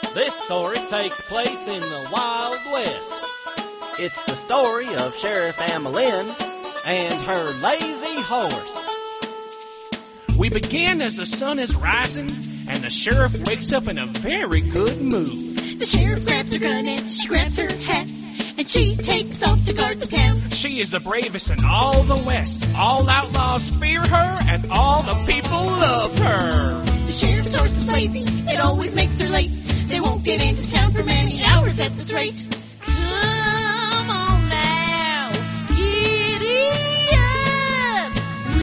This story takes place in the Wild West. It's the story of Sheriff Amelin and her lazy horse. We begin as the sun is rising, and the sheriff wakes up in a very good mood. The sheriff grabs her gun and she grabs her hat, and she takes off to guard the town. She is the bravest in all the West. All outlaws fear her, and all the people love her. The sheriff's horse is lazy, it always makes her late. They won't get into town for many hours at this rate. Come